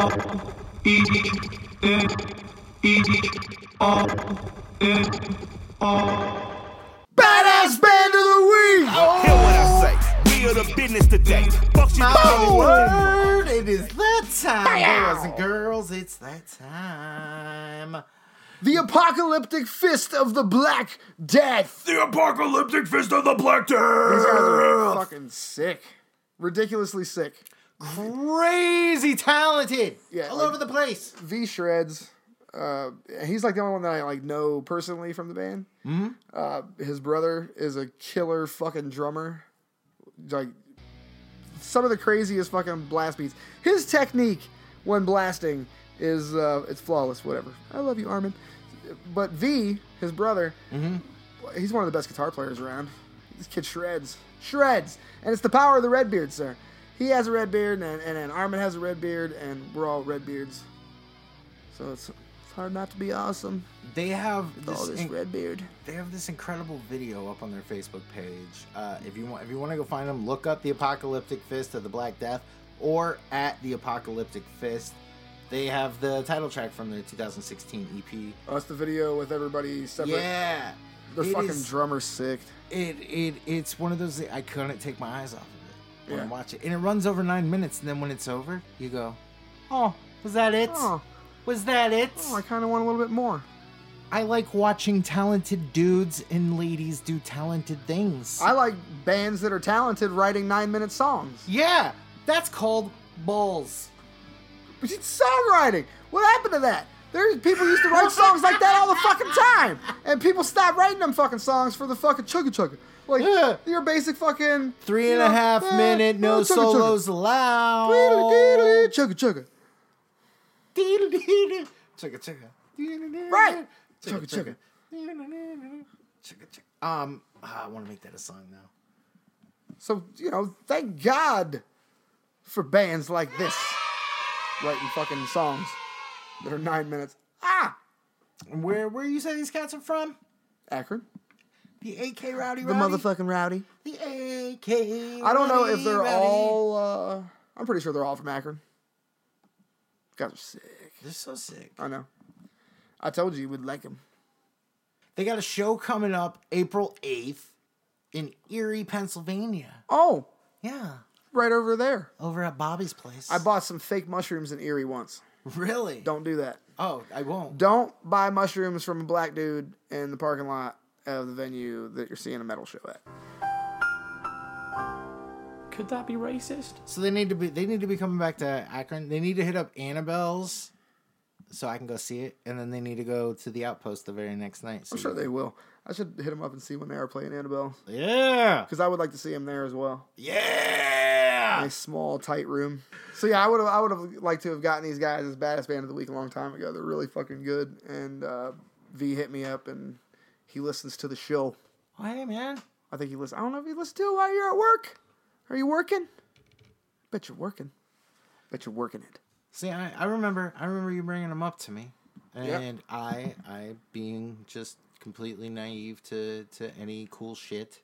Badass band of the week! Hear what I say. We are the business today. Fuck you, My dog. word, it is that time, boys and girls. It's that time. The apocalyptic fist of the Black Death. The apocalyptic fist of the Black These guys are Death! fucking sick. Ridiculously sick. Crazy talented. Yeah, all like- over the place. V Shreds. Uh, he's like the only one that I like know personally from the band. Mm-hmm. Uh, his brother is a killer fucking drummer. Like some of the craziest fucking blast beats. His technique when blasting is uh, it's flawless. Whatever. I love you, Armin. But V, his brother, mm-hmm. he's one of the best guitar players around. This kid shreds, shreds, and it's the power of the red beard, sir. He has a red beard, and and, and Armin has a red beard, and we're all red beards. So it's it's hard not to be awesome They have with all this, this in- red beard. they have this incredible video up on their Facebook page. Uh, if you want, if you want to go find them, look up the Apocalyptic Fist of the Black Death or at the Apocalyptic Fist. They have the title track from their two thousand sixteen E P. Oh, that's the video with everybody separate. Yeah. Their It fucking is- drummer's sick. It it It's one of those that I couldn't take my eyes off of it when I Yeah. watch it. And it runs over nine minutes, and then when it's over, you go, oh, was that it? Oh, Was that it? oh I kind of want a little bit more. I like watching talented dudes and ladies do talented things. I like bands that are talented writing nine-minute songs. yeah, that's called balls. But it's songwriting. What happened to that? There's people used to write songs like that all the fucking time, and people stopped writing them fucking songs for the fucking chugga chugga. Like Yeah. your basic fucking Three and you a know, half eh, minute, no oh, chugga, chugga. solos allowed. Diddly, diddly, chugga chugga. Chugga chugga. Right. Chugga Chugga chugga. Chugga chugga. Um, ah, I want to make that a song now. So you know, thank God for bands like this writing fucking songs that are nine minutes. Ah, Where where you say these cats are from? Akron, The A K Rowdy the Rowdy? motherfucking rowdy. The A K I don't know if Rowdy they're Rowdy. all. Uh, I'm pretty sure they're all from Akron. Guys are sick. They're so sick. I know. I told you you would like them. They got a show coming up April eighth in Erie, Pennsylvania. Oh, Yeah. right over there. Over at Bobby's place. I bought some fake mushrooms in Erie once. Really? Don't do that. Oh, I won't. Don't buy mushrooms from a black dude in the parking lot of the venue that you're seeing a metal show at. Could that be racist? So they need to be they need to be coming back to Akron. They need to hit up Annabelle's so I can go see it, and then they need to go to the Outpost the very next night. So I'm sure they will. I should hit them up and see when they are playing Annabelle. Yeah. Because I would like to see them there as well. Yeah. Nice, small, tight room. So yeah, I would have I would have liked to have gotten these guys as Baddest Band of the Week a long time ago. They're really fucking good. And uh, V hit me up and he listens to the show. Oh, hey, man. I think he listens. I don't know if he listens to it while you're at work. Are you working? Bet you're working. Bet you're working it. See, I, I remember I remember you bringing them up to me. And Yeah. I, I being just completely naive to, to any cool shit.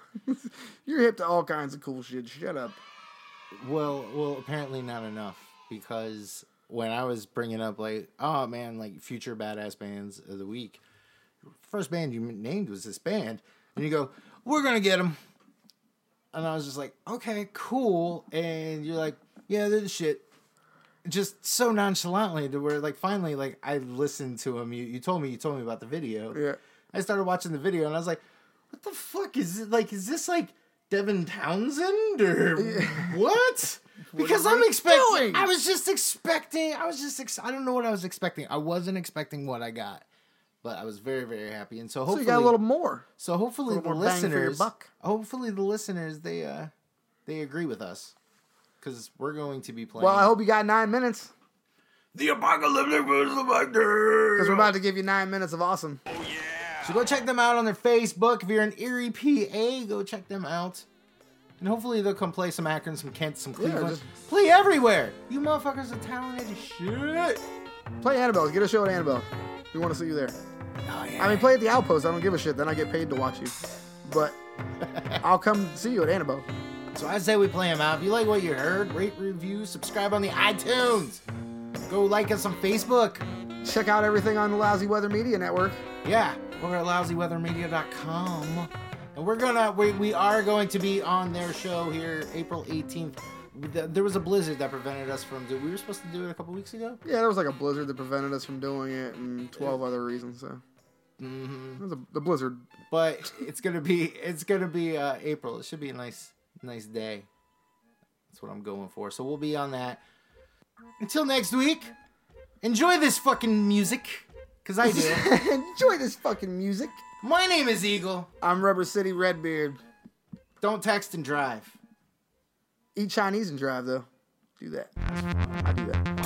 You're hip to all kinds of cool shit. Shut up. Well, well, apparently not enough, because when I was bringing up like, oh man, like future badass bands of the week, first band you named was this band, and you go, we're gonna get them, and I was just like, okay, cool, and you're like, yeah, they're the shit, just so nonchalantly to where like finally like I listened to them. You you told me you told me about the video. Yeah. I started watching the video and I was like, what the fuck is it? Like, is this like Devin Townsend or what? Because are I'm we expecting. doing? I was just expecting. I was just. Ex- I don't know what I was expecting. I wasn't expecting what I got, but I was very very happy. And so So hopefully, you got a little more. so hopefully little the more bang for your listeners, buck. hopefully the listeners, they uh, they agree with us, because we're going to be playing. Well, I hope you got nine minutes. the apocalyptic version of my Because we're about to give you nine minutes of awesome. So go check them out on their Facebook. If you're in Erie, P A, go check them out. And hopefully they'll come play some Akron, some Kent, some Cleveland. just- Play everywhere. You motherfuckers are talented as shit. Play Annabelle. Get a show at Annabelle. We want to see you there. Oh, yeah. I mean, play at the Outpost. I don't give a shit. Then I get paid to watch you. But I'll come see you at Annabelle. So I say we play them out. If you like what you heard, rate, review, subscribe on the iTunes. Go like us on Facebook. Check out everything on the Lousy Weather Media Network. Yeah, over at lousy weather media dot com. And we're gonna, we, we are going to be on their show here April eighteenth. There was a blizzard that prevented us from doing. We were supposed to do it a couple weeks ago. Yeah, there was like a blizzard that prevented us from doing it, and twelve other reasons. So Mm-hmm. it was a, the blizzard. But it's gonna be, it's gonna be uh, April. It should be a nice, nice day. That's what I'm going for. So we'll be on that. Until next week, enjoy this fucking music, cause I do. Enjoy this fucking music. My name is Eagle. I'm Rubber City Redbeard. Don't text and drive. Eat Chinese and drive though. Do that. I do that.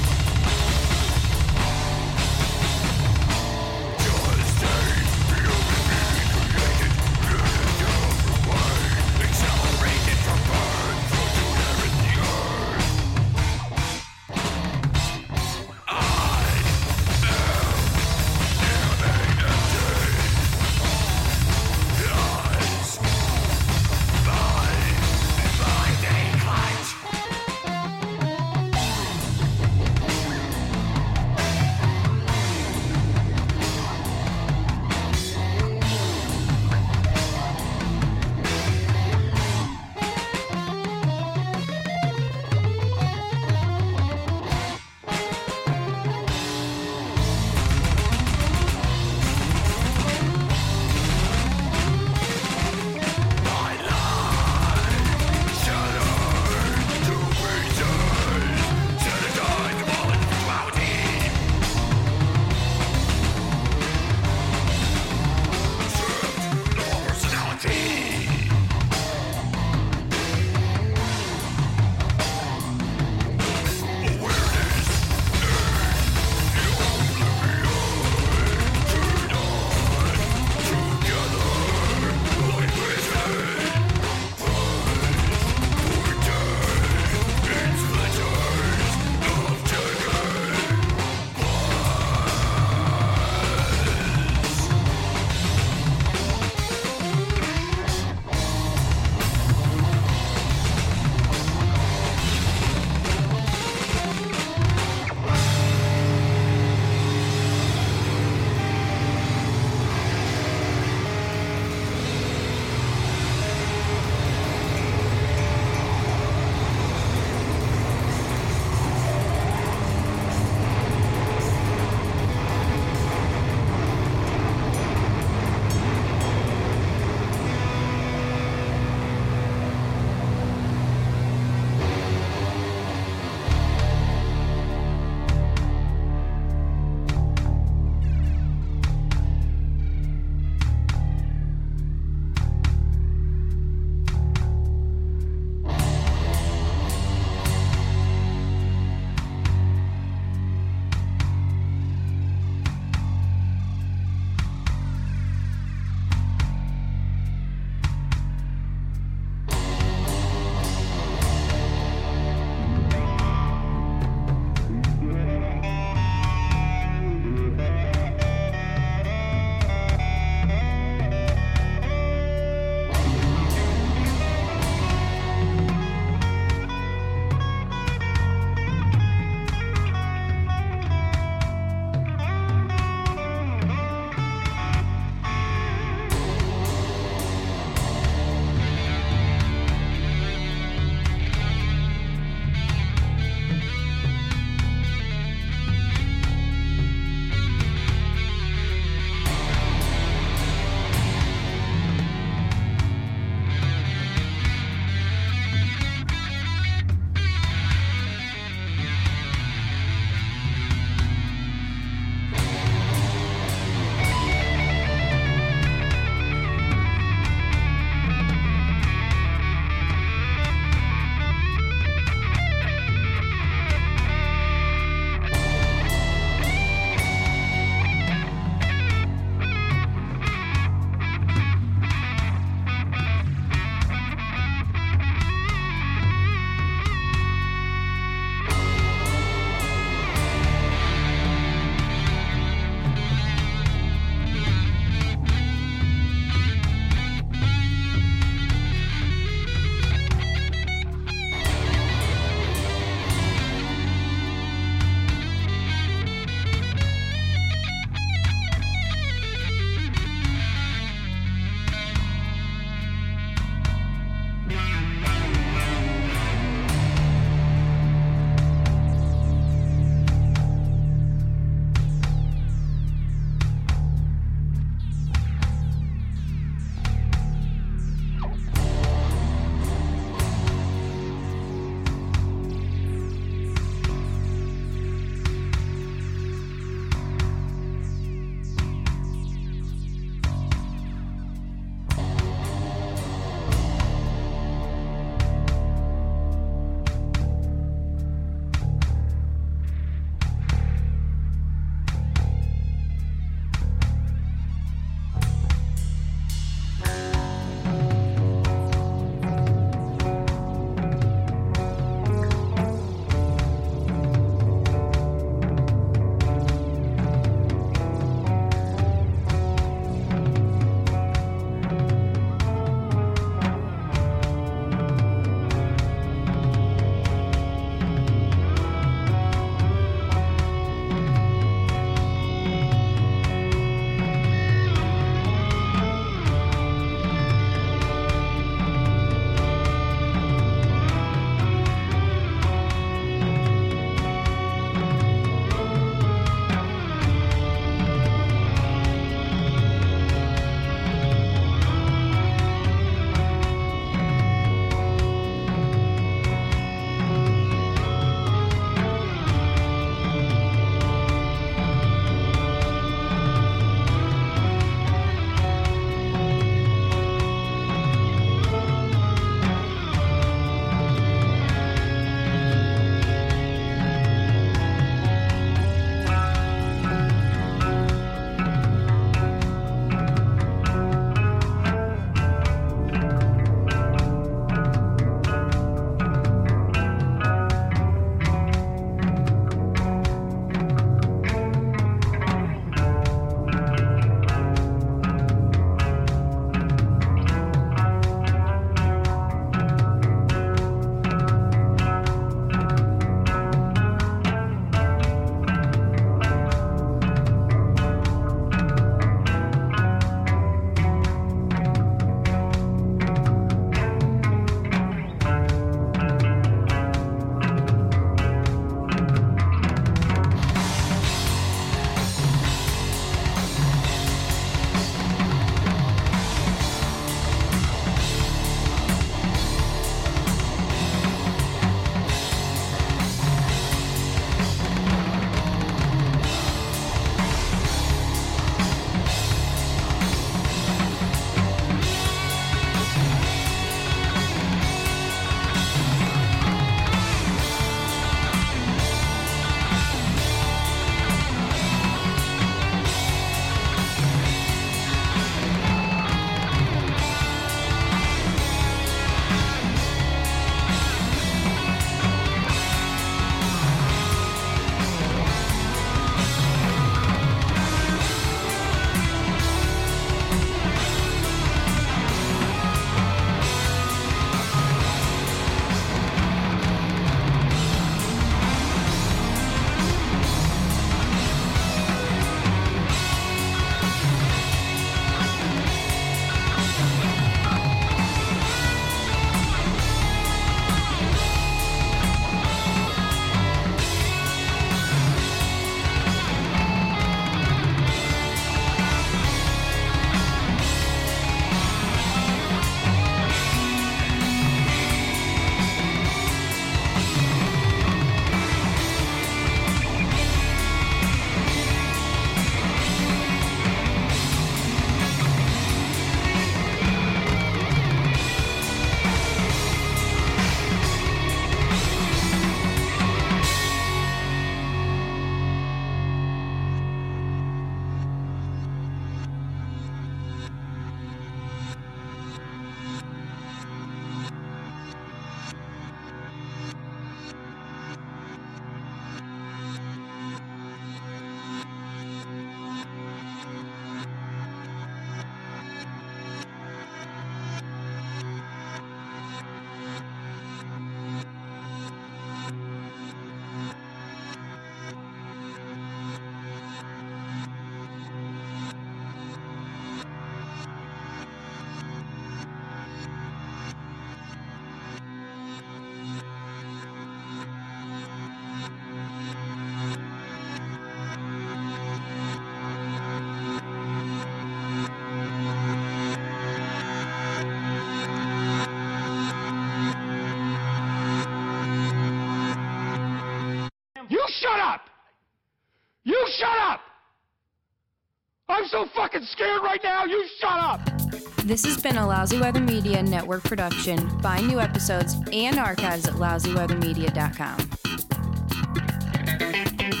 I'm so fucking scared right now, you shut up! This has been a Lousy Weather Media Network production. Find new episodes and archives at lousy weather media dot com.